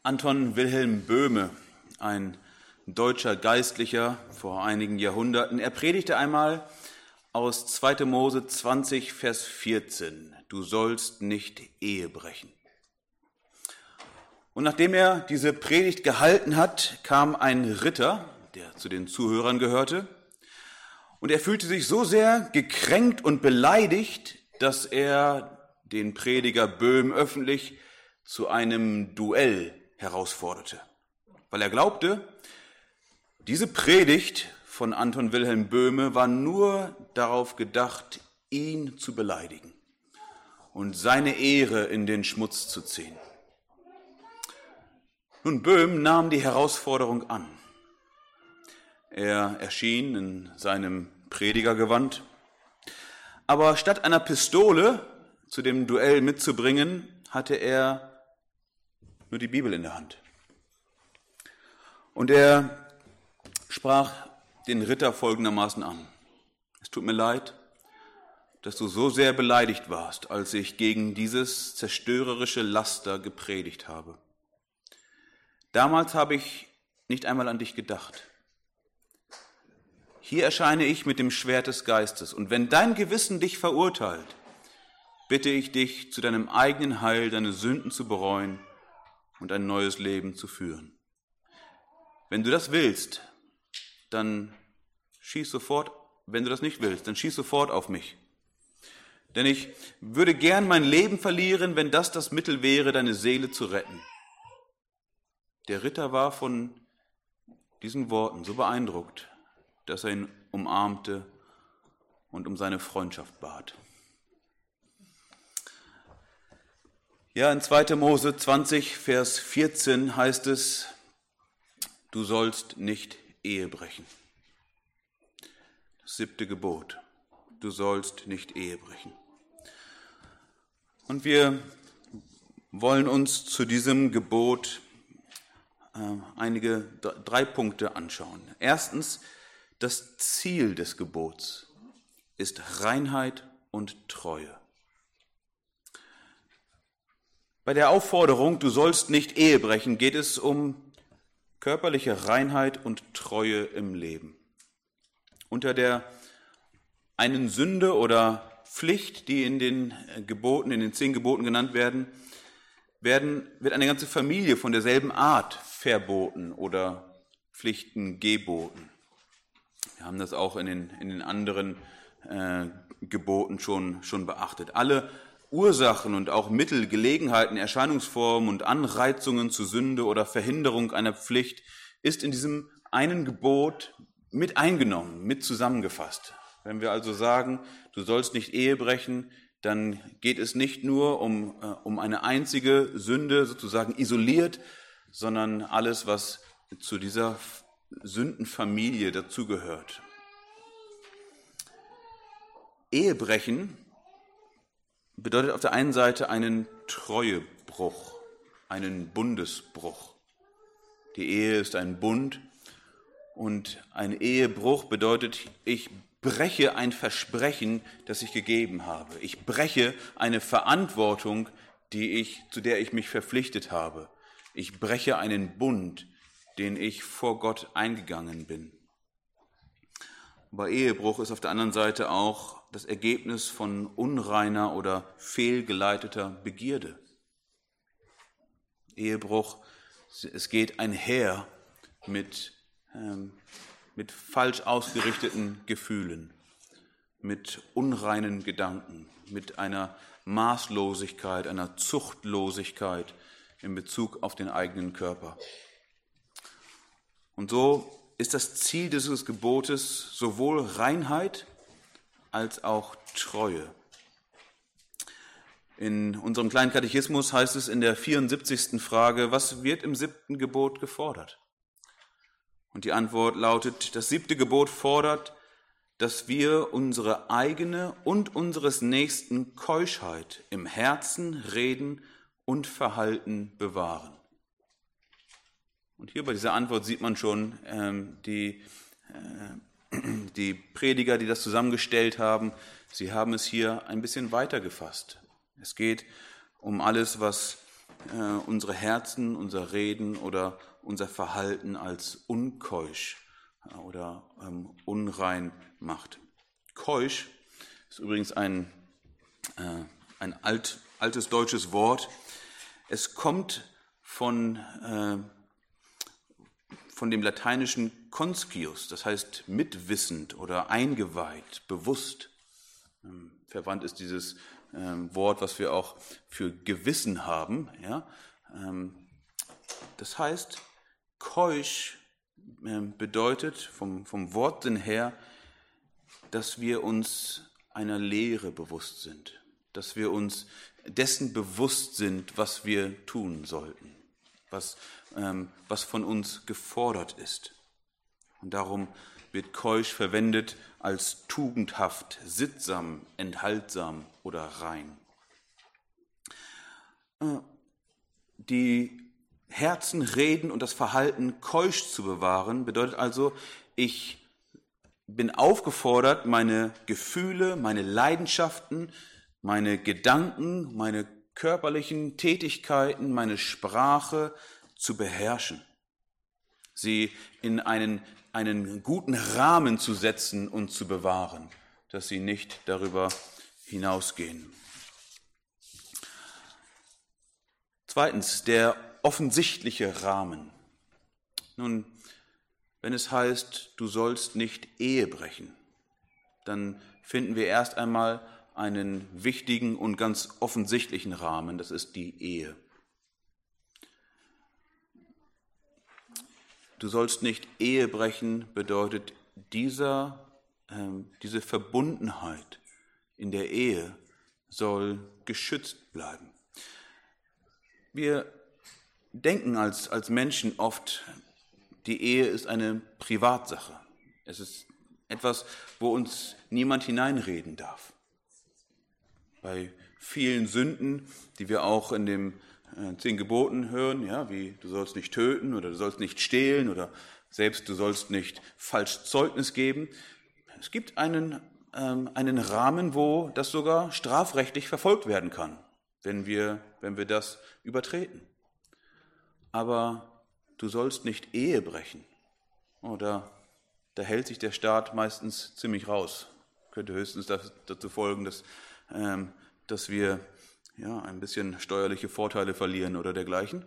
Anton Wilhelm Boehme, ein deutscher Geistlicher vor einigen Jahrhunderten, er predigte einmal aus 2. Mose 20, Vers 14, du sollst nicht Ehe brechen. Und nachdem er diese Predigt gehalten hat, kam ein Ritter, der zu den Zuhörern gehörte, und er fühlte sich so sehr gekränkt und beleidigt, dass er den Prediger Boehme öffentlich zu einem Duell herausforderte, weil er glaubte, diese Predigt von Anton Wilhelm Boehme war nur darauf gedacht, ihn zu beleidigen und seine Ehre in den Schmutz zu ziehen. Nun, Boehme nahm die Herausforderung an. Er erschien in seinem Predigergewand, aber statt einer Pistole zu dem Duell mitzubringen, hatte er nur die Bibel in der Hand. Und er sprach den Ritter folgendermaßen an: Es tut mir leid, dass du so sehr beleidigt warst, als ich gegen dieses zerstörerische Laster gepredigt habe. Damals habe ich nicht einmal an dich gedacht. Hier erscheine ich mit dem Schwert des Geistes, und wenn dein Gewissen dich verurteilt, bitte ich dich, zu deinem eigenen Heil deine Sünden zu bereuen und ein neues Leben zu führen. Wenn du das willst, dann schieß sofort. Wenn du das nicht willst, dann schieß sofort auf mich. Denn ich würde gern mein Leben verlieren, wenn das Mittel wäre, deine Seele zu retten. Der Ritter war von diesen Worten so beeindruckt, dass er ihn umarmte und um seine Freundschaft bat. Ja, in 2. Mose 20, Vers 14 heißt es, du sollst nicht Ehe brechen. Das 7. Gebot, du sollst nicht Ehe brechen. Und wir wollen uns zu diesem Gebot drei Punkte anschauen. Erstens, das Ziel des Gebots ist Reinheit und Treue. Bei der Aufforderung, du sollst nicht Ehe brechen, geht es um körperliche Reinheit und Treue im Leben. Unter der einen Sünde oder Pflicht, die in den 10 Geboten genannt wird eine ganze Familie von derselben Art verboten oder Pflichten geboten. Wir haben das auch in den anderen Geboten schon beachtet. Alle Ursachen und auch Mittel, Gelegenheiten, Erscheinungsformen und Anreizungen zu Sünde oder Verhinderung einer Pflicht ist in diesem einen Gebot mit eingenommen, mit zusammengefasst. Wenn wir also sagen, du sollst nicht Ehe brechen, dann geht es nicht nur um eine einzige Sünde, sozusagen isoliert, sondern alles, was zu dieser Sündenfamilie dazugehört. Ehebrechen bedeutet auf der einen Seite einen Treuebruch, einen Bundesbruch. Die Ehe ist ein Bund und ein Ehebruch bedeutet, ich breche ein Versprechen, das ich gegeben habe. Ich breche eine Verantwortung, zu der ich mich verpflichtet habe. Ich breche einen Bund, den ich vor Gott eingegangen bin. Aber Ehebruch ist auf der anderen Seite auch das Ergebnis von unreiner oder fehlgeleiteter Begierde. Ehebruch, es geht einher mit falsch ausgerichteten Gefühlen, mit unreinen Gedanken, mit einer Maßlosigkeit, einer Zuchtlosigkeit in Bezug auf den eigenen Körper. Und so ist das Ziel dieses Gebotes sowohl Reinheit als auch Treue. In unserem kleinen Katechismus heißt es in der 74. Frage, was wird im 7. Gebot gefordert? Und die Antwort lautet, das 7. Gebot fordert, dass wir unsere eigene und unseres Nächsten Keuschheit im Herzen, Reden und Verhalten bewahren. Und hier bei dieser Antwort sieht man schon, die Prediger, die das zusammengestellt haben, sie haben es hier ein bisschen weiter gefasst. Es geht um alles, was unsere Herzen, unser Reden oder unser Verhalten als unkeusch oder unrein macht. Keusch ist übrigens ein altes deutsches Wort. Es kommt von dem lateinischen conscius, das heißt mitwissend oder eingeweiht, bewusst. Verwandt ist dieses Wort, was wir auch für Gewissen haben. Ja? Das heißt, keusch bedeutet vom Wortsinn her, dass wir uns einer Lehre bewusst sind, dass wir uns dessen bewusst sind, was wir tun sollten, was von uns gefordert ist. Und darum wird keusch verwendet als tugendhaft, sittsam, enthaltsam oder rein. Die Herzen, Reden und das Verhalten keusch zu bewahren, bedeutet also, ich bin aufgefordert, meine Gefühle, meine Leidenschaften, meine Gedanken, meine körperlichen Tätigkeiten, meine Sprache zu beherrschen, sie in einen guten Rahmen zu setzen und zu bewahren, dass sie nicht darüber hinausgehen. Zweitens, der offensichtliche Rahmen. Nun, wenn es heißt, du sollst nicht Ehe brechen, dann finden wir erst einmal einen wichtigen und ganz offensichtlichen Rahmen, das ist die Ehe. Du sollst nicht Ehe brechen bedeutet, diese Verbundenheit in der Ehe soll geschützt bleiben. Wir denken als Menschen oft, die Ehe ist eine Privatsache. Es ist etwas, wo uns niemand hineinreden darf. Bei vielen Sünden, die wir auch in den 10 Geboten hören, ja, wie du sollst nicht töten oder du sollst nicht stehlen oder selbst du sollst nicht falsch Zeugnis geben. Es gibt einen Rahmen, wo das sogar strafrechtlich verfolgt werden kann, wenn wir das übertreten. Aber du sollst nicht Ehe brechen. Oder da hält sich der Staat meistens ziemlich raus. Könnte höchstens dazu folgen, dass wir ein bisschen steuerliche Vorteile verlieren oder dergleichen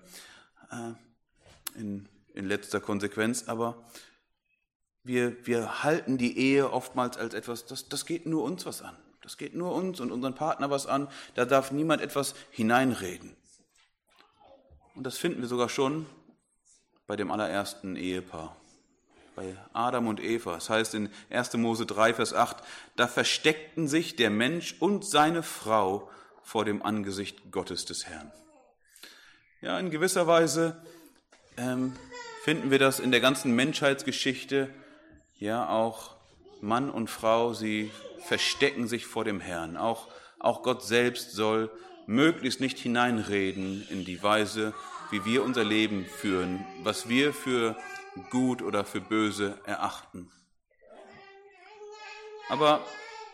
in letzter Konsequenz. Aber wir halten die Ehe oftmals als etwas, das geht nur uns was an. Das geht nur uns und unseren Partner was an. Da darf niemand etwas hineinreden. Und das finden wir sogar schon bei dem allerersten Ehepaar, bei Adam und Eva. Es heißt in 1. Mose 3, Vers 8, da versteckten sich der Mensch und seine Frau vor dem Angesicht Gottes des Herrn. Ja, in gewisser Weise finden wir das in der ganzen Menschheitsgeschichte. Ja, auch Mann und Frau, sie verstecken sich vor dem Herrn. Auch Gott selbst soll möglichst nicht hineinreden in die Weise, wie wir unser Leben führen, was wir für gut oder für böse erachten. Aber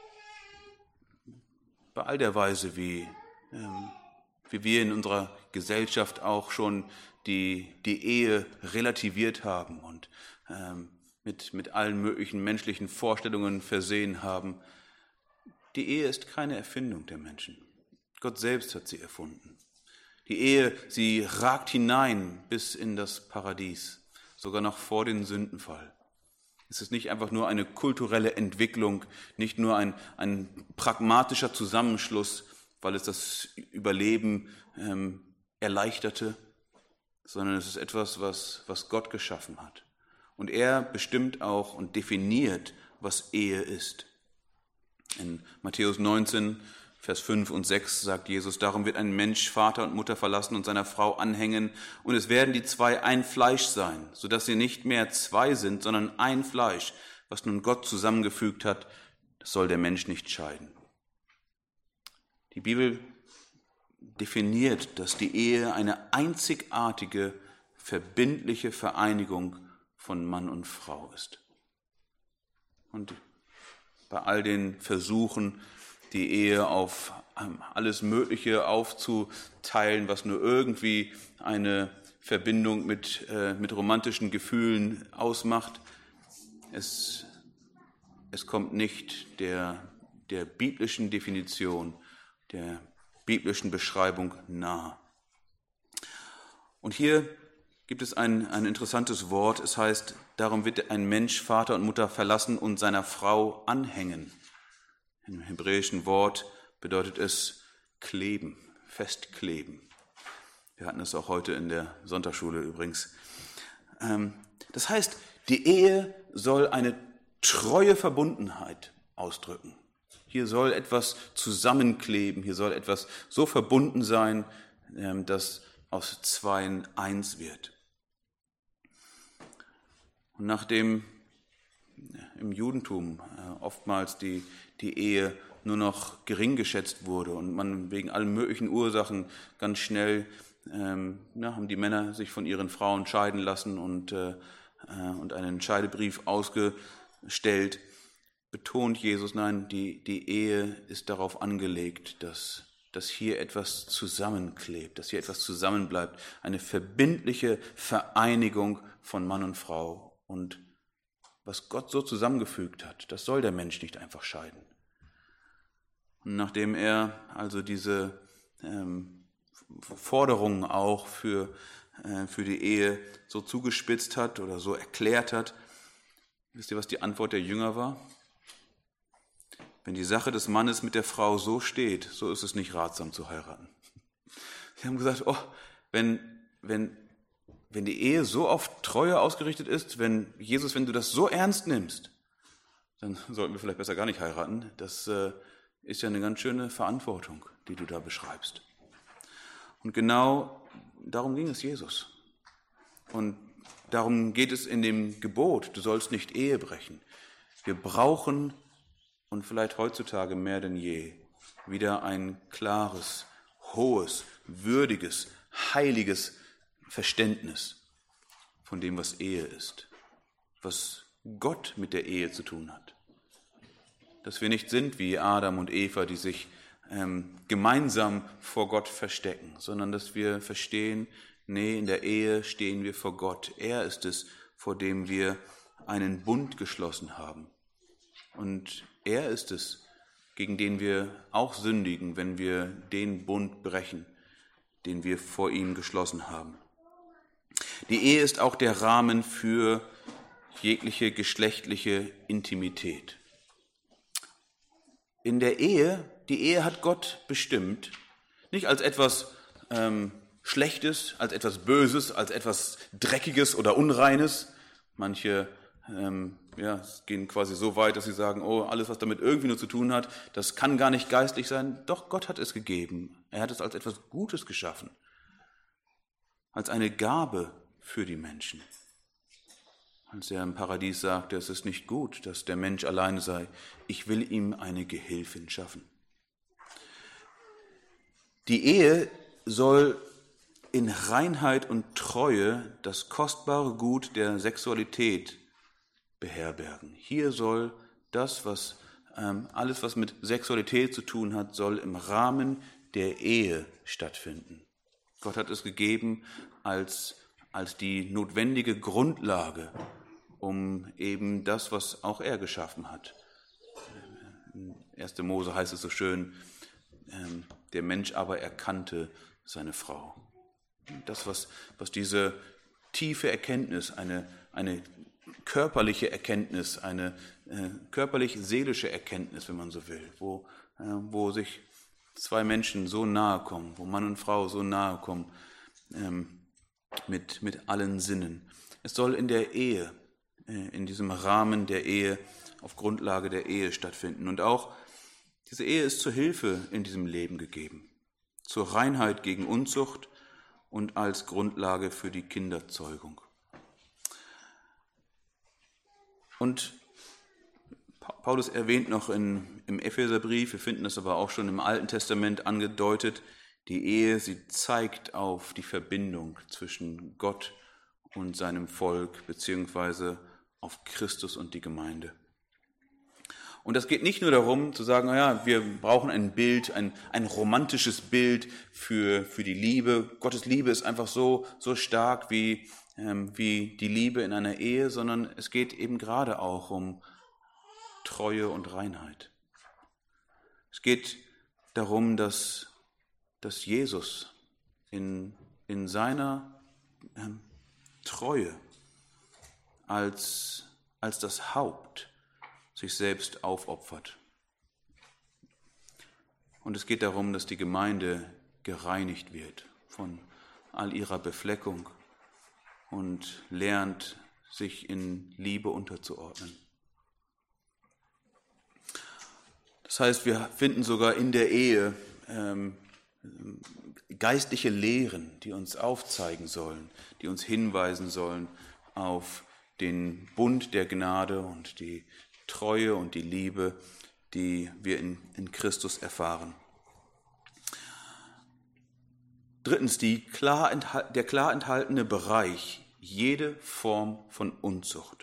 bei all der Weise, wie wir in unserer Gesellschaft auch schon die Ehe relativiert haben und mit allen möglichen menschlichen Vorstellungen versehen haben, die Ehe ist keine Erfindung der Menschen. Gott selbst hat sie erfunden. Die Ehe, sie ragt hinein bis in das Paradies, sogar noch vor den Sündenfall. Es ist nicht einfach nur eine kulturelle Entwicklung, nicht nur ein pragmatischer Zusammenschluss, weil es das Überleben erleichterte, sondern es ist etwas, was Gott geschaffen hat. Und er bestimmt auch und definiert, was Ehe ist. In Matthäus 19, Vers 5 und 6 sagt Jesus, darum wird ein Mensch Vater und Mutter verlassen und seiner Frau anhängen, und es werden die zwei ein Fleisch sein, sodass sie nicht mehr zwei sind, sondern ein Fleisch. Was nun Gott zusammengefügt hat, das soll der Mensch nicht scheiden. Die Bibel definiert, dass die Ehe eine einzigartige, verbindliche Vereinigung von Mann und Frau ist. Und bei all den Versuchen, die Ehe auf alles Mögliche aufzuteilen, was nur irgendwie eine Verbindung mit romantischen Gefühlen ausmacht. Es kommt nicht der biblischen Definition, der biblischen Beschreibung nahe. Und hier gibt es ein interessantes Wort. Es heißt, darum wird ein Mensch Vater und Mutter verlassen und seiner Frau anhängen. Im hebräischen Wort bedeutet es kleben, festkleben. Wir hatten es auch heute in der Sonntagsschule übrigens. Das heißt, die Ehe soll eine treue Verbundenheit ausdrücken. Hier soll etwas zusammenkleben, hier soll etwas so verbunden sein, dass aus zweien eins wird. Und nachdem im Judentum oftmals die Ehe nur noch gering geschätzt wurde und man wegen allen möglichen Ursachen ganz schnell haben die Männer sich von ihren Frauen scheiden lassen und einen Scheidebrief ausgestellt, betont Jesus, nein, die Ehe ist darauf angelegt, dass hier etwas zusammenklebt, dass hier etwas zusammenbleibt, eine verbindliche Vereinigung von Mann und Frau. Und was Gott so zusammengefügt hat, das soll der Mensch nicht einfach scheiden. Und nachdem er also diese Forderungen auch für die Ehe so zugespitzt hat oder so erklärt hat, wisst ihr, was die Antwort der Jünger war? Wenn die Sache des Mannes mit der Frau so steht, so ist es nicht ratsam zu heiraten. Sie haben gesagt, wenn die Ehe so auf Treue ausgerichtet ist, wenn du das so ernst nimmst, dann sollten wir vielleicht besser gar nicht heiraten. Das ist ja eine ganz schöne Verantwortung, die du da beschreibst. Und genau darum ging es Jesus. Und darum geht es in dem Gebot, du sollst nicht Ehe brechen. Wir brauchen, und vielleicht heutzutage mehr denn je, wieder ein klares, hohes, würdiges, heiliges Verständnis von dem, was Ehe ist, was Gott mit der Ehe zu tun hat. Dass wir nicht sind wie Adam und Eva, die sich gemeinsam vor Gott verstecken, sondern dass wir verstehen, nee, in der Ehe stehen wir vor Gott. Er ist es, vor dem wir einen Bund geschlossen haben. Und er ist es, gegen den wir auch sündigen, wenn wir den Bund brechen, den wir vor ihm geschlossen haben. Die Ehe ist auch der Rahmen für jegliche geschlechtliche Intimität. In der Ehe, die Ehe hat Gott bestimmt, nicht als etwas Schlechtes, als etwas Böses, als etwas Dreckiges oder Unreines. Manche gehen quasi so weit, dass sie sagen, alles, was damit irgendwie nur zu tun hat, das kann gar nicht geistlich sein. Doch Gott hat es gegeben. Er hat es als etwas Gutes geschaffen, als eine Gabe für die Menschen. Als er im Paradies sagte, es ist nicht gut, dass der Mensch alleine sei. Ich will ihm eine Gehilfin schaffen. Die Ehe soll in Reinheit und Treue das kostbare Gut der Sexualität beherbergen. Hier soll alles, was mit Sexualität zu tun hat, soll im Rahmen der Ehe stattfinden. Gott hat es gegeben als die notwendige Grundlage, um eben das, was auch er geschaffen hat. In 1. Mose heißt es so schön, der Mensch aber erkannte seine Frau. Das, was diese tiefe Erkenntnis, eine körperliche Erkenntnis, eine körperlich-seelische Erkenntnis, wenn man so will, wo sich zwei Menschen so nahe kommen, wo Mann und Frau so nahe kommen, mit allen Sinnen. Es soll in der Ehe, in diesem Rahmen der Ehe, auf Grundlage der Ehe stattfinden. Und auch diese Ehe ist zur Hilfe in diesem Leben gegeben, zur Reinheit gegen Unzucht und als Grundlage für die Kinderzeugung. Und Paulus erwähnt noch im Epheserbrief, wir finden das aber auch schon im Alten Testament angedeutet, die Ehe, sie zeigt auf die Verbindung zwischen Gott und seinem Volk, beziehungsweise auf Christus und die Gemeinde. Und das geht nicht nur darum zu sagen, naja, wir brauchen ein Bild, ein romantisches Bild für die Liebe. Gottes Liebe ist einfach so stark wie die Liebe in einer Ehe, sondern es geht eben gerade auch um Treue und Reinheit. Es geht darum, dass Jesus in seiner Treue als das Haupt sich selbst aufopfert. Und es geht darum, dass die Gemeinde gereinigt wird von all ihrer Befleckung und lernt, sich in Liebe unterzuordnen. Das heißt, wir finden sogar in der Ehe geistliche Lehren, die uns aufzeigen sollen, die uns hinweisen sollen auf den Bund der Gnade und die Treue und die Liebe, die wir in Christus erfahren. Drittens, der klar enthaltene Bereich, jede Form von Unzucht.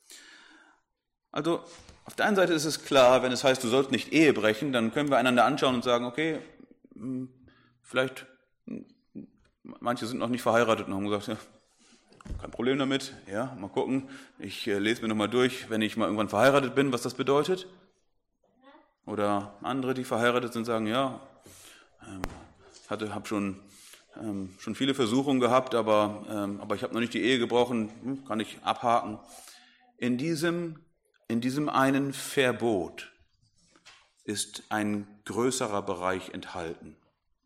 Also auf der einen Seite ist es klar, wenn es heißt, du sollst nicht Ehe brechen, dann können wir einander anschauen und sagen, okay, vielleicht, manche sind noch nicht verheiratet und haben gesagt, ja, kein Problem damit, ja, mal gucken, ich lese mir nochmal durch, wenn ich mal irgendwann verheiratet bin, was das bedeutet. Oder andere, die verheiratet sind, sagen, ja, habe schon viele Versuchungen gehabt, aber ich habe noch nicht die Ehe gebrochen, kann ich abhaken. In diesem einen Verbot ist ein größerer Bereich enthalten,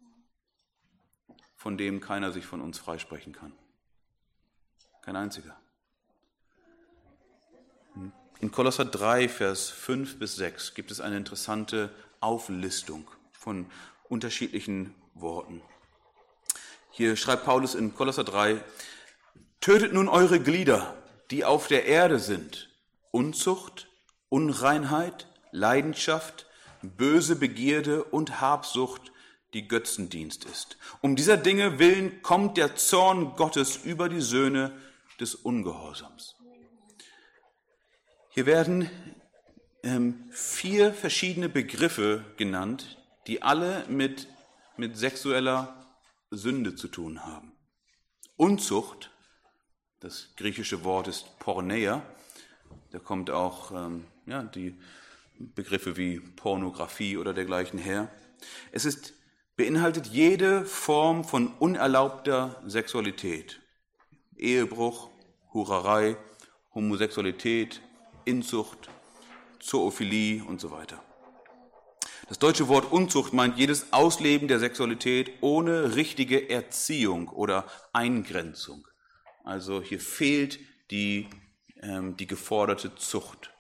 von dem keiner sich von uns freisprechen kann. Kein einziger. In Kolosser 3, Vers 5 bis 6 gibt es eine interessante Auflistung von unterschiedlichen Worten. Hier schreibt Paulus in Kolosser 3, tötet nun eure Glieder, die auf der Erde sind, Unzucht, Unreinheit, Leidenschaft, böse Begierde und Habsucht, die Götzendienst ist. Um dieser Dinge willen kommt der Zorn Gottes über die Söhne des Ungehorsams. Hier werden 4 verschiedene Begriffe genannt, die alle mit sexueller Sünde zu tun haben. Unzucht, das griechische Wort ist Porneia, da kommt auch die Begriffe wie Pornografie oder dergleichen her. Es beinhaltet jede Form von unerlaubter Sexualität. Ehebruch, Hurerei, Homosexualität, Inzucht, Zoophilie und so weiter. Das deutsche Wort Unzucht meint jedes Ausleben der Sexualität ohne richtige Erziehung oder Eingrenzung. Also hier fehlt die geforderte Zucht.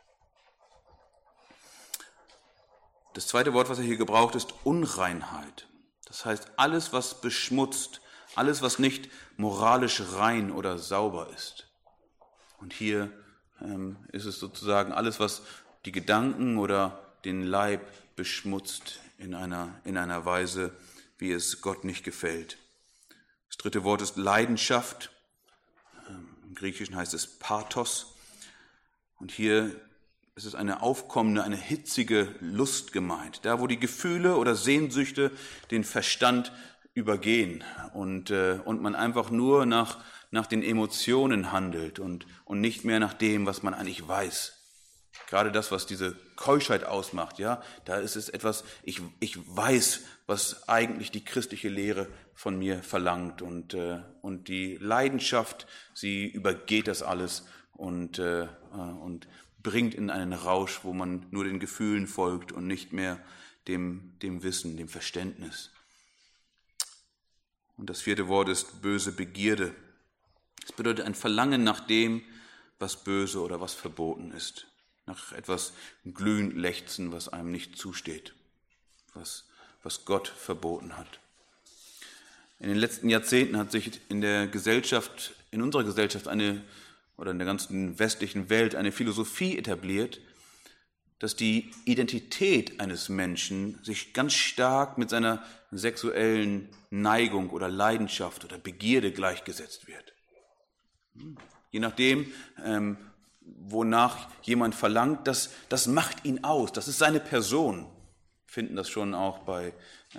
Das zweite Wort, was er hier gebraucht, ist Unreinheit. Das heißt, alles, was beschmutzt, alles, was nicht moralisch rein oder sauber ist. Und hier ist es sozusagen alles, was die Gedanken oder den Leib beschmutzt in einer Weise, wie es Gott nicht gefällt. Das dritte Wort ist Leidenschaft. Im Griechischen heißt es Pathos. Und hier ist es eine aufkommende, eine hitzige Lust gemeint. Da, wo die Gefühle oder Sehnsüchte den Verstand übergehen und man einfach nur nach den Emotionen handelt und nicht mehr nach dem, was man eigentlich weiß. Gerade das, was diese Keuschheit ausmacht, ja, da ist es etwas, ich weiß, was eigentlich die christliche Lehre von mir verlangt und die Leidenschaft, sie übergeht das alles und bringt in einen Rausch, wo man nur den Gefühlen folgt und nicht mehr dem Wissen, dem Verständnis. Und das vierte Wort ist böse Begierde. Es bedeutet ein Verlangen nach dem, was böse oder was verboten ist. Nach etwas glühend lechzen, was einem nicht zusteht, was Gott verboten hat. In den letzten Jahrzehnten hat sich in unserer Gesellschaft, oder in der ganzen westlichen Welt eine Philosophie etabliert, dass die Identität eines Menschen sich ganz stark mit seiner sexuellen Neigung oder Leidenschaft oder Begierde gleichgesetzt wird. Je nachdem, wonach jemand verlangt, das macht ihn aus, das ist seine Person. Wir finden das schon auch bei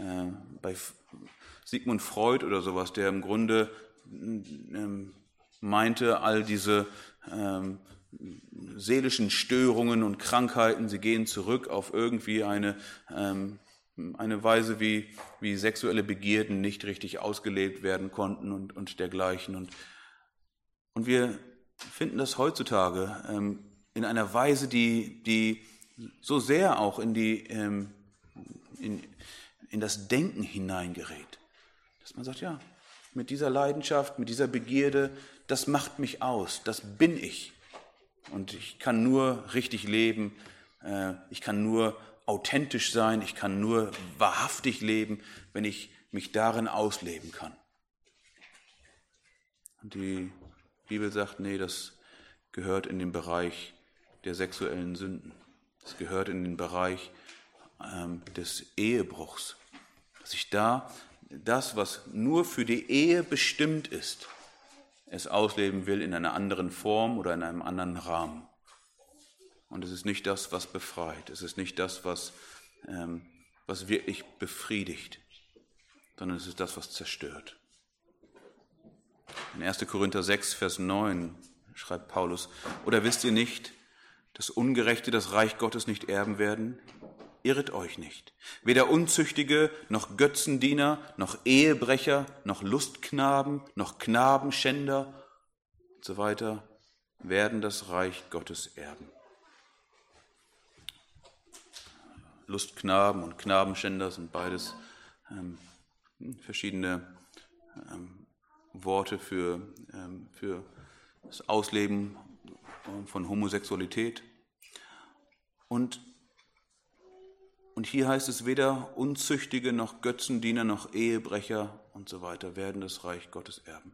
Sigmund Freud oder sowas, der im Grunde meinte, all diese seelischen Störungen und Krankheiten, sie gehen zurück auf irgendwie eine Weise, wie sexuelle Begierden nicht richtig ausgelebt werden konnten und dergleichen. Und wir finden das heutzutage in einer Weise, die so sehr auch in das Denken hineingerät, dass man sagt, ja, mit dieser Leidenschaft, mit dieser Begierde, das macht mich aus, das bin ich. Und ich kann nur richtig leben, ich kann nur authentisch sein, ich kann nur wahrhaftig leben, wenn ich mich darin ausleben kann. Und die Bibel sagt, nee, das gehört in den Bereich der sexuellen Sünden. Das gehört in den Bereich des Ehebruchs. Dass ich da das, was nur für die Ehe bestimmt ist, es ausleben will in einer anderen Form oder in einem anderen Rahmen. Und es ist nicht das, was befreit. Es ist nicht das, was wirklich befriedigt, sondern es ist das, was zerstört. In 1. Korinther 6, Vers 9 schreibt Paulus, oder wisst ihr nicht, dass Ungerechte das Reich Gottes nicht erben werden? Irret euch nicht. Weder Unzüchtige, noch Götzendiener, noch Ehebrecher, noch Lustknaben, noch Knabenschänder und so weiter werden das Reich Gottes erben. Lustknaben und Knabenschänder sind beides verschiedene Worte für das Ausleben von Homosexualität. Und hier heißt es, weder Unzüchtige noch Götzendiener noch Ehebrecher und so weiter werden das Reich Gottes erben.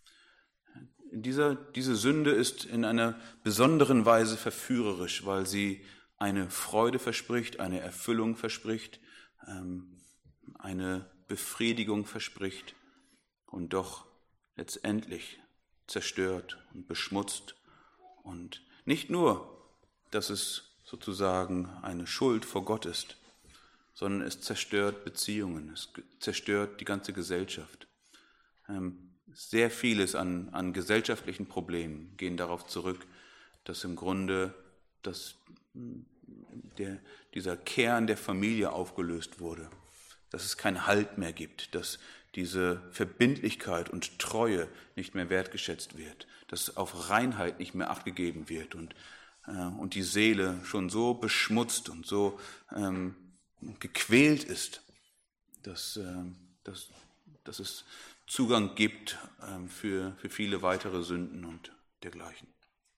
Diese Sünde ist in einer besonderen Weise verführerisch, weil sie eine Freude verspricht, eine Erfüllung verspricht, eine Befriedigung verspricht und doch letztendlich zerstört und beschmutzt. Und nicht nur, dass es sozusagen eine Schuld vor Gott ist, sondern es zerstört Beziehungen, es zerstört die ganze Gesellschaft. Sehr vieles an gesellschaftlichen Problemen gehen darauf zurück, dass im Grunde dieser Kern der Familie aufgelöst wurde, dass es keinen Halt mehr gibt, dass diese Verbindlichkeit und Treue nicht mehr wertgeschätzt wird, dass auf Reinheit nicht mehr Acht gegeben wird und die Seele schon so beschmutzt und so gequält ist, dass es Zugang gibt für viele weitere Sünden und dergleichen.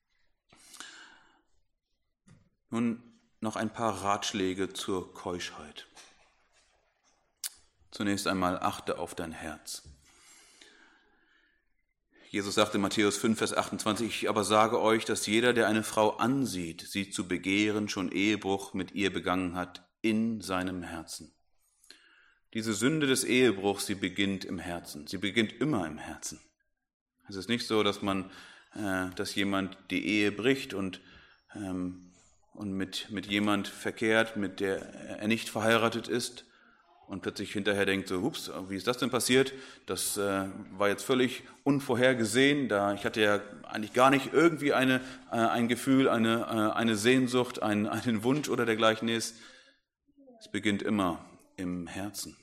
Nun noch ein paar Ratschläge zur Keuschheit. Zunächst einmal achte auf dein Herz. Jesus sagte in Matthäus 5, Vers 28, ich aber sage euch, dass jeder, der eine Frau ansieht, sie zu begehren, schon Ehebruch mit ihr begangen hat in seinem Herzen. Diese Sünde des Ehebruchs, sie beginnt im Herzen. Sie beginnt immer im Herzen. Es ist nicht so, dass jemand die Ehe bricht und mit jemand verkehrt, mit der er nicht verheiratet ist und plötzlich hinterher denkt so, ups, wie ist das denn passiert? Das war jetzt völlig unvorhergesehen. Ich hatte ja eigentlich gar nicht irgendwie ein Gefühl, eine Sehnsucht, einen Wunsch oder dergleichen ist. Es beginnt immer im Herzen.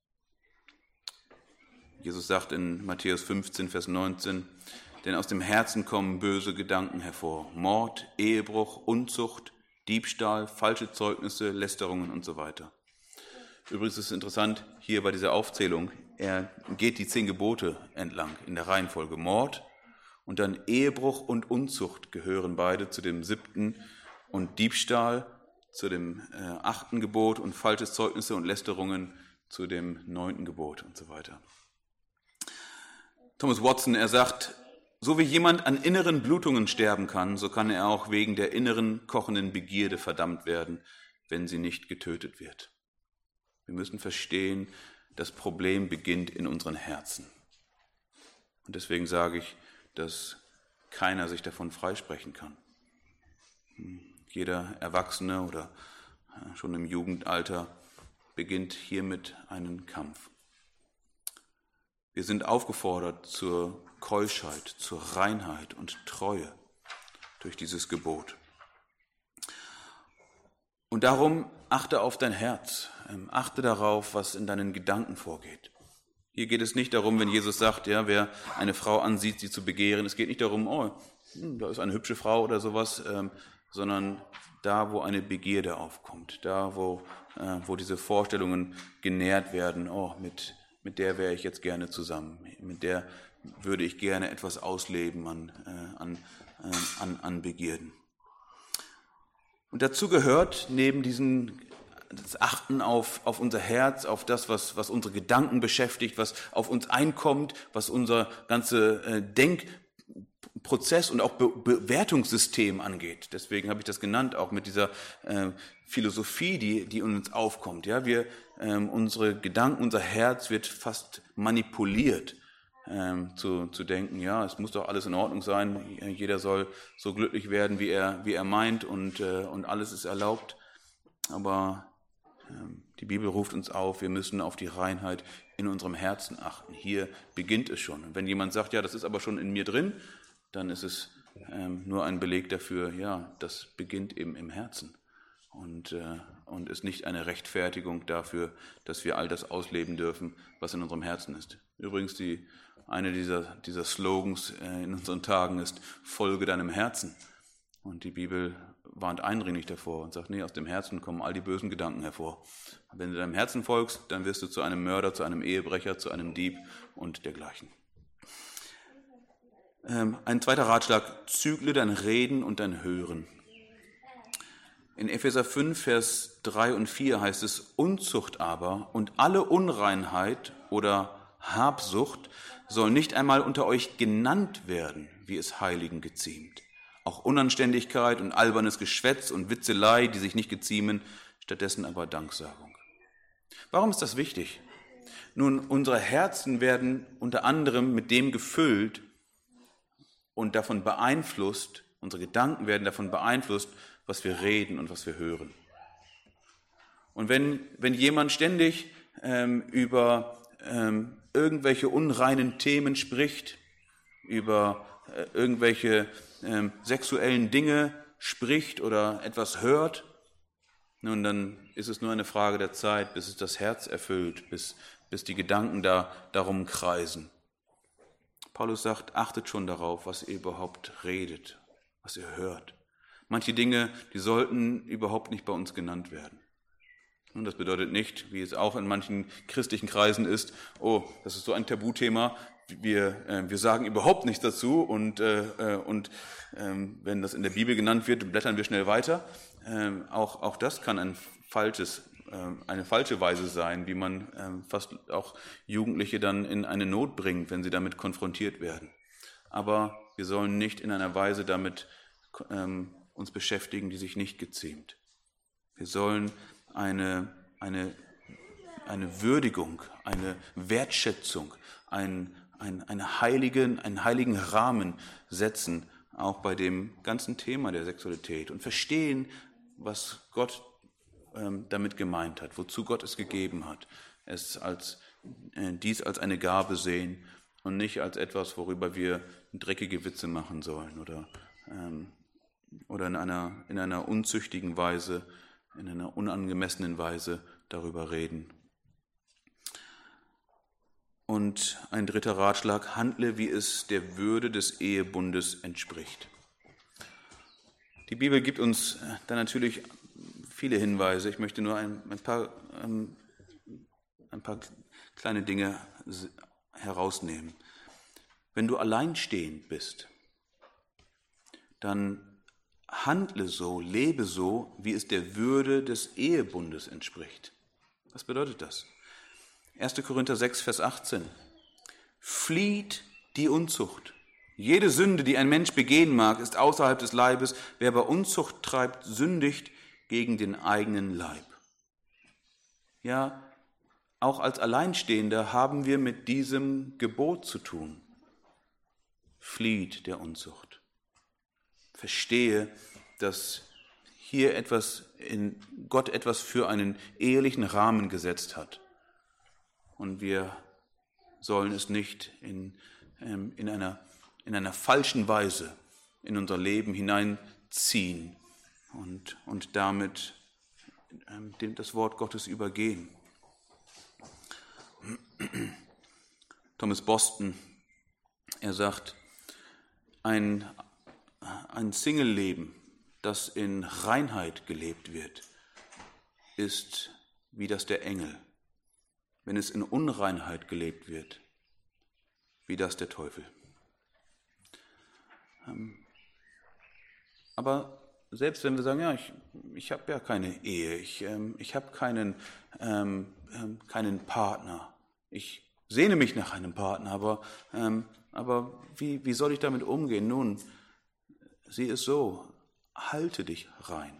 Jesus sagt in Matthäus 15, Vers 19, denn aus dem Herzen kommen böse Gedanken hervor. Mord, Ehebruch, Unzucht, Diebstahl, falsche Zeugnisse, Lästerungen und so weiter. Übrigens ist es interessant, hier bei dieser Aufzählung, er geht die 10 Gebote entlang in der Reihenfolge. Mord und dann Ehebruch und Unzucht gehören beide zu dem 7. und Diebstahl zu dem 8. Gebot und falsche Zeugnisse und Lästerungen zu dem 9. Gebot und so weiter. Thomas Watson, er sagt, so wie jemand an inneren Blutungen sterben kann, so kann er auch wegen der inneren kochenden Begierde verdammt werden, wenn sie nicht getötet wird. Wir müssen verstehen, das Problem beginnt in unseren Herzen. Und deswegen sage ich, dass keiner sich davon freisprechen kann. Jeder Erwachsene oder schon im Jugendalter beginnt hiermit einen Kampf. Wir sind aufgefordert zur Keuschheit, zur Reinheit und Treue durch dieses Gebot. Und darum achte auf dein Herz, achte darauf, was in deinen Gedanken vorgeht. Hier geht es nicht darum, wenn Jesus sagt, ja, wer eine Frau ansieht, sie zu begehren. Es geht nicht darum, da ist eine hübsche Frau oder sowas, sondern da, wo eine Begierde aufkommt, da, wo diese Vorstellungen genährt werden, mit der wäre ich jetzt gerne zusammen, mit der würde ich gerne etwas ausleben an Begierden. Und dazu gehört neben das Achten auf unser Herz, auf das, was unsere Gedanken beschäftigt, was auf uns einkommt, was unser ganze Denkprozess und auch Bewertungssystem angeht. Deswegen habe ich das genannt, auch mit dieser Philosophie, die in uns aufkommt. Ja, unsere Gedanken, unser Herz wird fast manipuliert, zu denken, ja, es muss doch alles in Ordnung sein, jeder soll so glücklich werden, wie er meint und alles ist erlaubt. Aber die Bibel ruft uns auf, wir müssen auf die Reinheit in unserem Herzen achten. Hier beginnt es schon. Und wenn jemand sagt, ja, das ist aber schon in mir drin, dann ist es nur ein Beleg dafür, ja, das beginnt eben im Herzen und ist nicht eine Rechtfertigung dafür, dass wir all das ausleben dürfen, was in unserem Herzen ist. Übrigens, eine dieser Slogans in unseren Tagen ist, folge deinem Herzen. Und die Bibel warnt eindringlich davor und sagt, nee, aus dem Herzen kommen all die bösen Gedanken hervor. Wenn du deinem Herzen folgst, dann wirst du zu einem Mörder, zu einem Ehebrecher, zu einem Dieb und dergleichen. Ein zweiter Ratschlag, zügle dein Reden und dein Hören. In Epheser 5, Vers 3 und 4 heißt es, Unzucht aber und alle Unreinheit oder Habsucht soll nicht einmal unter euch genannt werden, wie es Heiligen geziemt. Auch Unanständigkeit und albernes Geschwätz und Witzelei, die sich nicht geziemen, stattdessen aber Danksagung. Warum ist das wichtig? Nun, unsere Herzen werden unter anderem mit dem gefüllt und davon beeinflusst, unsere Gedanken werden davon beeinflusst, was wir reden und was wir hören. Und wenn jemand ständig über irgendwelche unreinen Themen spricht, über irgendwelche sexuellen Dinge spricht oder etwas hört, nun, dann ist es nur eine Frage der Zeit, bis es das Herz erfüllt, bis die Gedanken darum kreisen. Paulus sagt, achtet schon darauf, was ihr überhaupt redet, was ihr hört. Manche Dinge, die sollten überhaupt nicht bei uns genannt werden. Und das bedeutet nicht, wie es auch in manchen christlichen Kreisen ist, das ist so ein Tabuthema, wir sagen überhaupt nichts dazu und wenn das in der Bibel genannt wird, blättern wir schnell weiter. Auch das kann eine falsche Weise sein, wie man fast auch Jugendliche dann in eine Not bringt, wenn sie damit konfrontiert werden. Aber wir sollen nicht in einer Weise damit uns beschäftigen, die sich nicht geziemt. Wir sollen eine Würdigung, eine Wertschätzung, einen heiligen Rahmen setzen, auch bei dem ganzen Thema der Sexualität und verstehen, was Gott damit gemeint hat, wozu Gott es gegeben hat. Dies als eine Gabe sehen und nicht als etwas, worüber wir dreckige Witze machen sollen oder in einer unzüchtigen Weise, in einer unangemessenen Weise darüber reden. Und ein dritter Ratschlag, handle, wie es der Würde des Ehebundes entspricht. Die Bibel gibt uns da natürlich viele Hinweise. Ich möchte nur ein paar kleine Dinge herausnehmen. Wenn du alleinstehend bist, dann handle so, lebe so, wie es der Würde des Ehebundes entspricht. Was bedeutet das? 1. Korinther 6, Vers 18. Flieht die Unzucht. Jede Sünde, die ein Mensch begehen mag, ist außerhalb des Leibes. Wer aber Unzucht treibt, sündigt gegen den eigenen Leib. Ja, auch als Alleinstehender haben wir mit diesem Gebot zu tun. Flieht der Unzucht. Verstehe, dass hier Gott etwas für einen ehelichen Rahmen gesetzt hat. Und wir sollen es nicht in einer falschen Weise in unser Leben hineinziehen und damit das Wort Gottes übergehen. Thomas Boston, er sagt, ein Single-Leben, das in Reinheit gelebt wird, ist wie das der Engel. Wenn es in Unreinheit gelebt wird, wie das der Teufel. Aber selbst wenn wir sagen, ja, ich habe ja keine Ehe, ich habe keinen Partner, ich sehne mich nach einem Partner, aber wie soll ich damit umgehen? Nun, sieh es so, halte dich rein.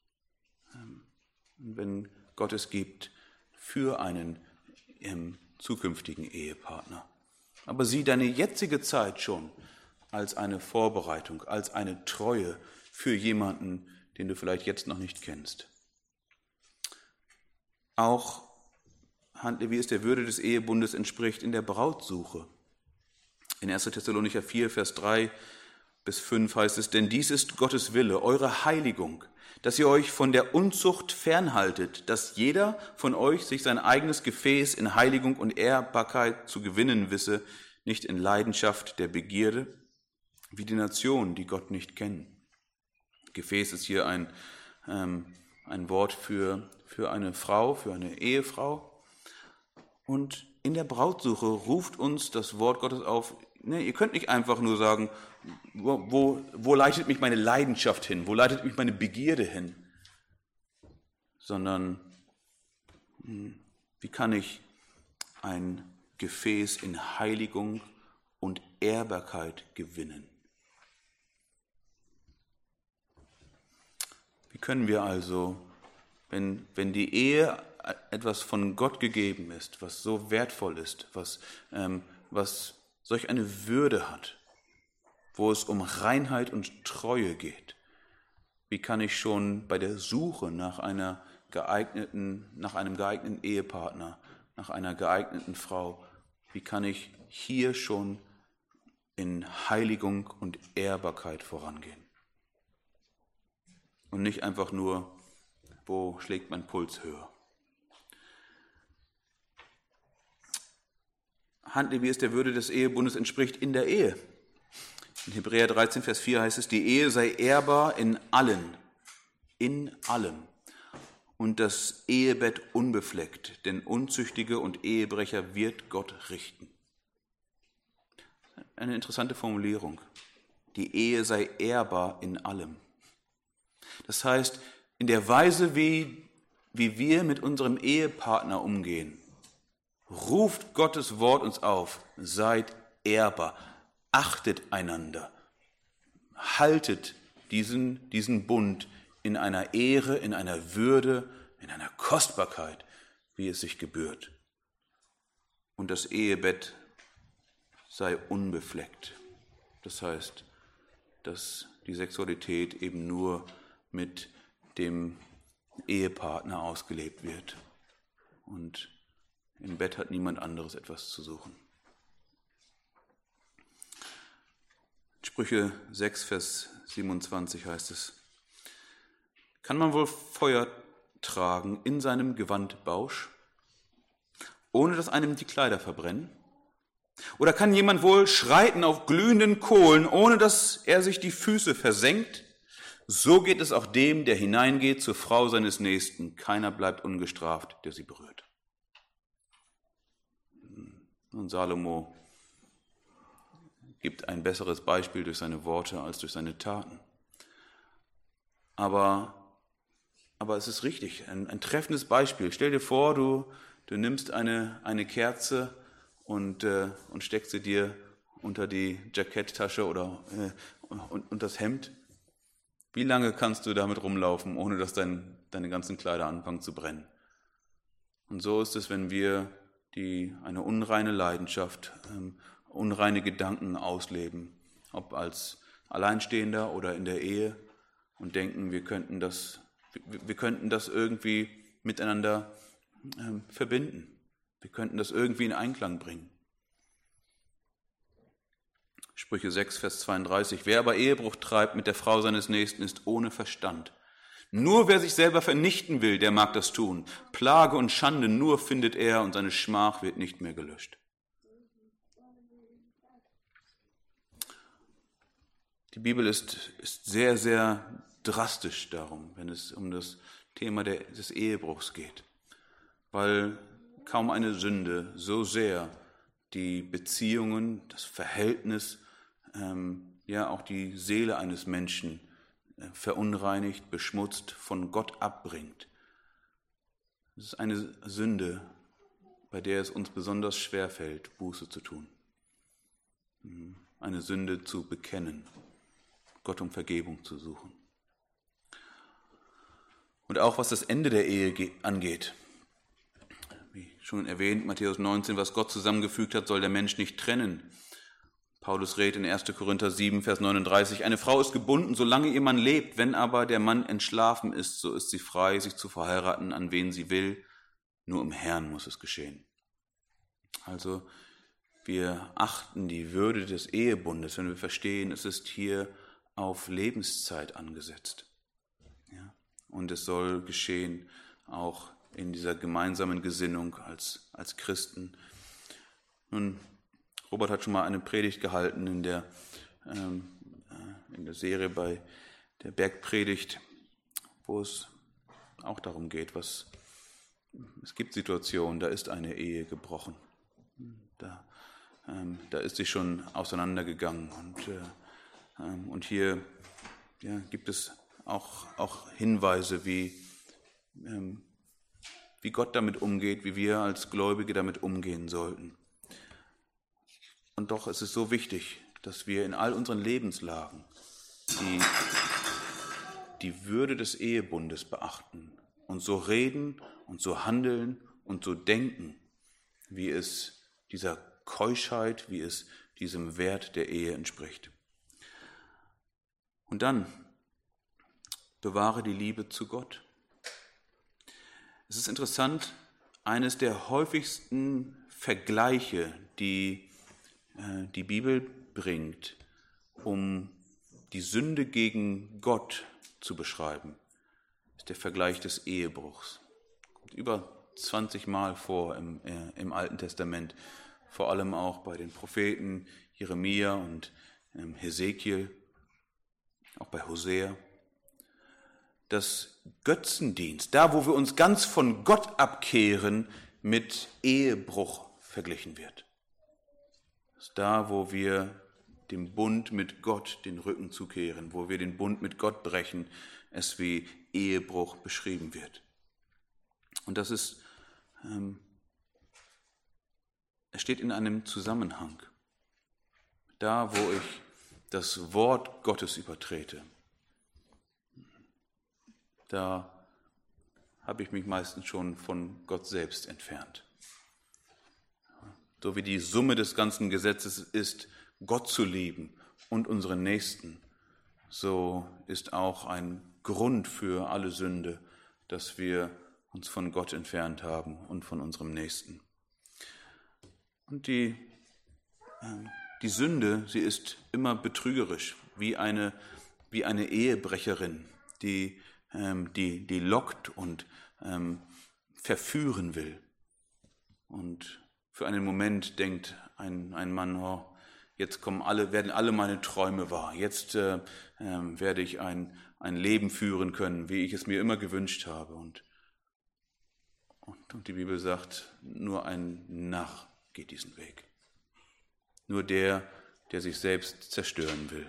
Wenn Gott es gibt, für einen zukünftigen Ehepartner. Aber sieh deine jetzige Zeit schon als eine Vorbereitung, als eine Treue für jemanden, den du vielleicht jetzt noch nicht kennst. Auch handle, wie es der Würde des Ehebundes entspricht, in der Brautsuche. In 1. Thessalonicher 4, Vers 3 bis 5 heißt es, denn dies ist Gottes Wille, eure Heiligung, dass ihr euch von der Unzucht fernhaltet, dass jeder von euch sich sein eigenes Gefäß in Heiligung und Ehrbarkeit zu gewinnen wisse, nicht in Leidenschaft der Begierde, wie die Nationen, die Gott nicht kennen. Gefäß ist hier ein Wort für eine Frau, für eine Ehefrau. Und in der Brautsuche ruft uns das Wort Gottes auf, ihr könnt nicht einfach nur sagen, wo leitet mich meine Leidenschaft hin, wo leitet mich meine Begierde hin, sondern wie kann ich ein Gefäß in Heiligung und Ehrbarkeit gewinnen? Wie können wir also, wenn die Ehe etwas von Gott gegeben ist, was so wertvoll ist, was solch eine Würde hat, wo es um Reinheit und Treue geht, wie kann ich schon bei der Suche nach einem geeigneten Ehepartner, nach einer geeigneten Frau, wie kann ich hier schon in Heiligung und Ehrbarkeit vorangehen? Und nicht einfach nur, wo schlägt mein Puls höher? Handle, wie es der Würde des Ehebundes entspricht, in der Ehe. In Hebräer 13, Vers 4 heißt es, die Ehe sei ehrbar in allem, und das Ehebett unbefleckt, denn Unzüchtige und Ehebrecher wird Gott richten. Eine interessante Formulierung. Die Ehe sei ehrbar in allem. Das heißt, in der Weise, wie wir mit unserem Ehepartner umgehen, ruft Gottes Wort uns auf, seid ehrbar, achtet einander, haltet diesen Bund in einer Ehre, in einer Würde, in einer Kostbarkeit, wie es sich gebührt. Und das Ehebett sei unbefleckt. Das heißt, dass die Sexualität eben nur mit dem Ehepartner ausgelebt wird. Und im Bett hat niemand anderes etwas zu suchen. Sprüche 6, Vers 27 heißt es, kann man wohl Feuer tragen in seinem Gewandbausch, ohne dass einem die Kleider verbrennen? Oder kann jemand wohl schreiten auf glühenden Kohlen, ohne dass er sich die Füße versenkt? So geht es auch dem, der hineingeht zur Frau seines Nächsten. Keiner bleibt ungestraft, der sie berührt. Und Salomo gibt ein besseres Beispiel durch seine Worte als durch seine Taten. Aber es ist richtig, ein treffendes Beispiel. Stell dir vor, du nimmst eine Kerze und steckst sie dir unter die Jacketttasche oder und das Hemd. Wie lange kannst du damit rumlaufen, ohne dass deine ganzen Kleider anfangen zu brennen? Und so ist es, wenn wir eine unreine Leidenschaft, unreine Gedanken ausleben, ob als Alleinstehender oder in der Ehe, und denken, wir könnten das irgendwie miteinander verbinden. Wir könnten das irgendwie in Einklang bringen. Sprüche 6, Vers 32. Wer aber Ehebruch treibt mit der Frau seines Nächsten, ist ohne Verstand. Nur wer sich selber vernichten will, der mag das tun. Plage und Schande nur findet er und seine Schmach wird nicht mehr gelöscht. Die Bibel ist sehr, sehr drastisch darum, wenn es um das Thema des Ehebruchs geht, weil kaum eine Sünde so sehr die Beziehungen, das Verhältnis, ja auch die Seele eines Menschen verunreinigt, beschmutzt, von Gott abbringt. Es ist eine Sünde, bei der es uns besonders schwer fällt, Buße zu tun, eine Sünde zu bekennen, Gott um Vergebung zu suchen. Und auch was das Ende der Ehe angeht, wie schon erwähnt, Matthäus 19, was Gott zusammengefügt hat, soll der Mensch nicht trennen. Paulus redet in 1. Korinther 7, Vers 39, eine Frau ist gebunden, solange ihr Mann lebt, wenn aber der Mann entschlafen ist, so ist sie frei, sich zu verheiraten, an wen sie will, nur im Herrn muss es geschehen. Also wir achten die Würde des Ehebundes, wenn wir verstehen, es ist hier auf Lebenszeit angesetzt. Ja? Und es soll geschehen auch in dieser gemeinsamen Gesinnung als Christen. Nun, Robert hat schon mal eine Predigt gehalten in der Serie bei der Bergpredigt, wo es auch darum geht, es gibt Situationen, da ist eine Ehe gebrochen. Da ist sie schon auseinandergegangen. Und hier gibt es auch Hinweise, wie Gott damit umgeht, wie wir als Gläubige damit umgehen sollten. Und doch ist es so wichtig, dass wir in all unseren Lebenslagen die Würde des Ehebundes beachten und so reden und so handeln und so denken, wie es dieser Keuschheit, wie es diesem Wert der Ehe entspricht. Und dann bewahre die Liebe zu Gott. Es ist interessant, eines der häufigsten Vergleiche, die die Bibel bringt, um die Sünde gegen Gott zu beschreiben, ist der Vergleich des Ehebruchs. Kommt über 20 Mal vor im Alten Testament, vor allem auch bei den Propheten Jeremia und Hesekiel, auch bei Hosea. Das Götzendienst, da wo wir uns ganz von Gott abkehren, mit Ehebruch verglichen wird. Das ist da, wo wir dem Bund mit Gott den Rücken zukehren, wo wir den Bund mit Gott brechen, es wie Ehebruch beschrieben wird. Und das ist, es steht in einem Zusammenhang. Da, wo ich das Wort Gottes übertrete, da habe ich mich meistens schon von Gott selbst entfernt. So wie die Summe des ganzen Gesetzes ist, Gott zu lieben und unseren Nächsten, so ist auch ein Grund für alle Sünde, dass wir uns von Gott entfernt haben und von unserem Nächsten. Und die Sünde, sie ist immer betrügerisch, wie eine Ehebrecherin, die lockt und verführen will. Und für einen Moment denkt ein Mann, oh, jetzt werden alle meine Träume wahr. Jetzt werde ich ein Leben führen können, wie ich es mir immer gewünscht habe. Und die Bibel sagt, nur ein Narr geht diesen Weg. Nur der sich selbst zerstören will.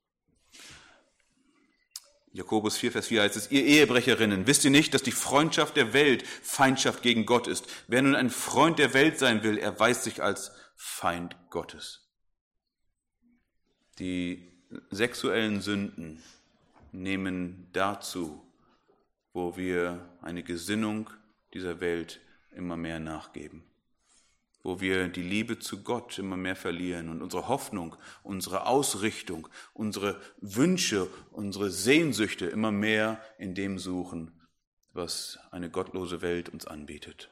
Jakobus 4, Vers 4 heißt es, ihr Ehebrecherinnen, wisst ihr nicht, dass die Freundschaft der Welt Feindschaft gegen Gott ist? Wer nun ein Freund der Welt sein will, erweist sich als Feind Gottes. Die sexuellen Sünden nehmen dazu, wo wir eine Gesinnung dieser Welt immer mehr nachgeben. wo wir die Liebe zu Gott immer mehr verlieren und unsere Hoffnung, unsere Ausrichtung, unsere Wünsche, unsere Sehnsüchte immer mehr in dem suchen, was eine gottlose Welt uns anbietet.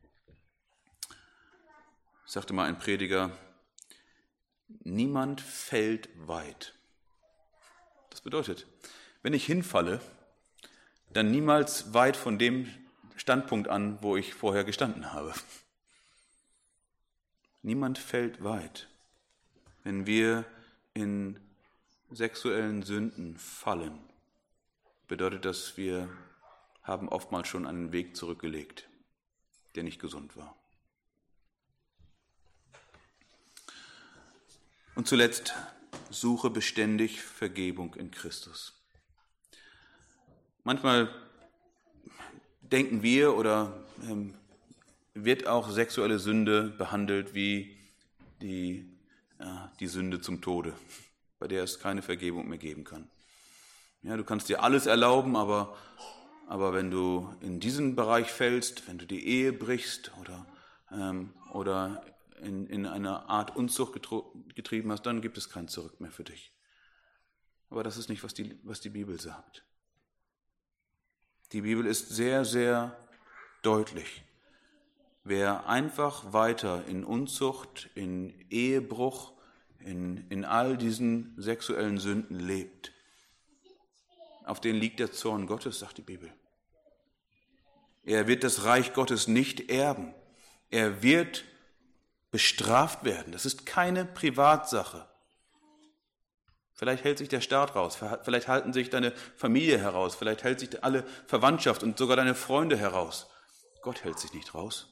Sagte mal ein Prediger, niemand fällt weit. Das bedeutet, wenn ich hinfalle, dann niemals weit von dem Standpunkt an, wo ich vorher gestanden habe. Niemand fällt weit. Wenn wir in sexuellen Sünden fallen, bedeutet das, wir haben oftmals schon einen Weg zurückgelegt, der nicht gesund war. Und zuletzt, suche beständig Vergebung in Christus. Manchmal denken wir oder wird auch sexuelle Sünde behandelt wie die Sünde zum Tode, bei der es keine Vergebung mehr geben kann. Ja, du kannst dir alles erlauben, aber wenn du in diesen Bereich fällst, wenn du die Ehe brichst oder in eine Art Unzucht getrieben hast, dann gibt es kein Zurück mehr für dich. Aber das ist nicht, was die Bibel sagt. Die Bibel ist sehr, sehr deutlich. Wer einfach weiter in Unzucht, in Ehebruch, in all diesen sexuellen Sünden lebt, auf den liegt der Zorn Gottes, sagt die Bibel. Er wird das Reich Gottes nicht erben. Er wird bestraft werden. Das ist keine Privatsache. Vielleicht hält sich der Staat raus, vielleicht halten sich deine Familie heraus, vielleicht hält sich alle Verwandtschaft und sogar deine Freunde heraus. Gott hält sich nicht raus.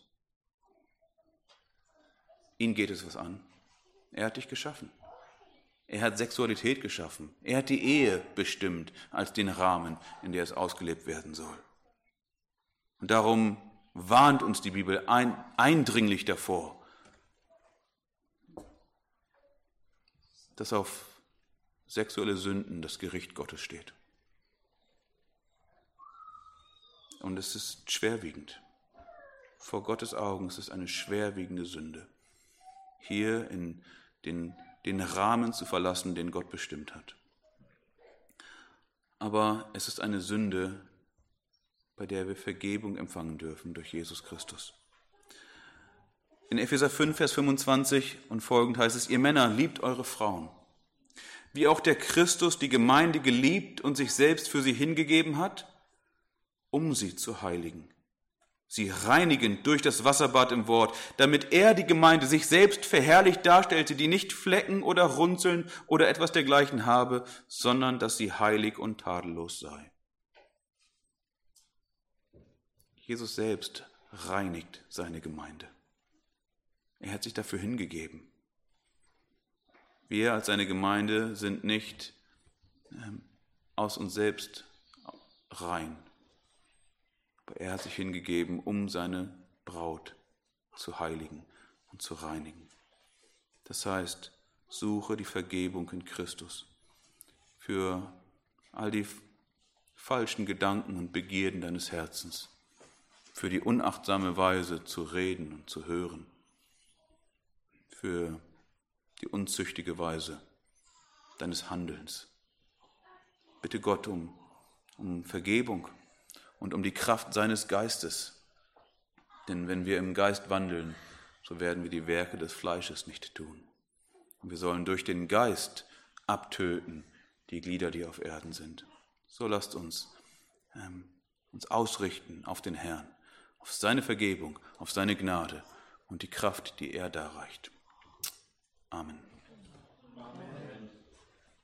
Ihn geht es was an. Er hat dich geschaffen. Er hat Sexualität geschaffen. Er hat die Ehe bestimmt als den Rahmen, in der es ausgelebt werden soll. Und darum warnt uns die Bibel eindringlich davor, dass auf sexuelle Sünden das Gericht Gottes steht. Und es ist schwerwiegend. Vor Gottes Augen ist es eine schwerwiegende Sünde, hier in den Rahmen zu verlassen, den Gott bestimmt hat. Aber es ist eine Sünde, bei der wir Vergebung empfangen dürfen durch Jesus Christus. In Epheser 5, Vers 25 und folgend heißt es, ihr Männer, liebt eure Frauen, wie auch der Christus die Gemeinde geliebt und sich selbst für sie hingegeben hat, um sie zu heiligen, sie reinigend durch das Wasserbad im Wort, damit er die Gemeinde sich selbst verherrlicht darstellte, die nicht Flecken oder Runzeln oder etwas dergleichen habe, sondern dass sie heilig und tadellos sei. Jesus selbst reinigt seine Gemeinde. Er hat sich dafür hingegeben. Wir als seine Gemeinde sind nicht aus uns selbst rein. Aber er hat sich hingegeben, um seine Braut zu heiligen und zu reinigen. Das heißt, suche die Vergebung in Christus für all die falschen Gedanken und Begierden deines Herzens, für die unachtsame Weise zu reden und zu hören, für die unzüchtige Weise deines Handelns. Bitte Gott um Vergebung und um die Kraft seines Geistes. Denn wenn wir im Geist wandeln, so werden wir die Werke des Fleisches nicht tun. Und wir sollen durch den Geist abtöten die Glieder, die auf Erden sind. So lasst uns ausrichten auf den Herrn, auf seine Vergebung, auf seine Gnade und die Kraft, die er darreicht. Amen.